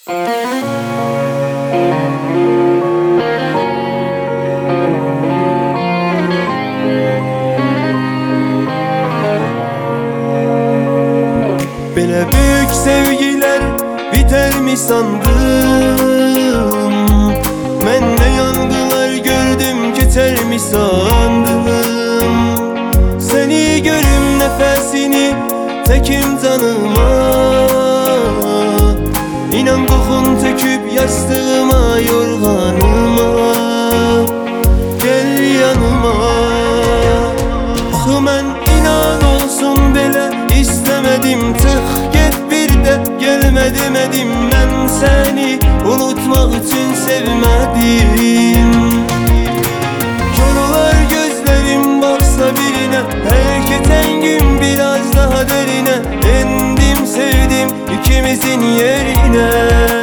Böyle büyük sevgiler biter mi sandım? Ben ne yangılar gördüm, geçer mi sandım? Seni görüm nefesini tekim canıma, İnan kokun töküp yastığıma, yorganıma. Gel yanıma. Ah ben inan olsun belə istemedim, tık get bir de gelmedim edim. Ben seni unutmak için sevmedim. Yorular gözlerim baksa birine, her geçen gün biraz daha derine. Endim sevdim ikimizin yerine.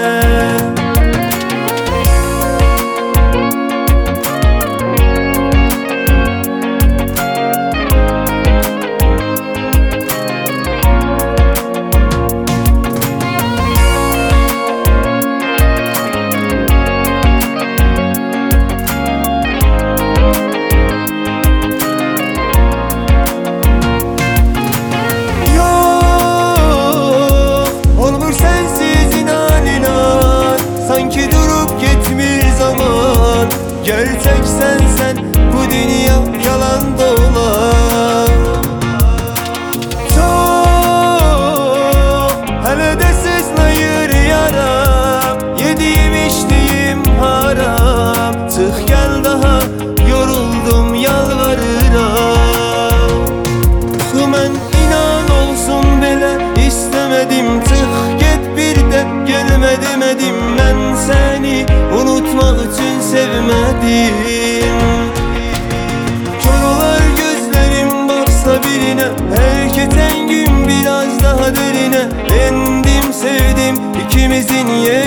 Sanki durup gitmir zaman. Gerçek sen bu dünya yalan dolan. Çok hele de sızlayır yaram, yediğim içtiğim haram. Tık gel daha yoruldum yalvarıram. Ben inan olsun belə istemedim, tık get bir de gelmedim edim. Ben seni unutmak için sevmedim. Çorular gözlerim baksa birine, her geçen gün biraz daha derine. Endim sevdim ikimizin yerine.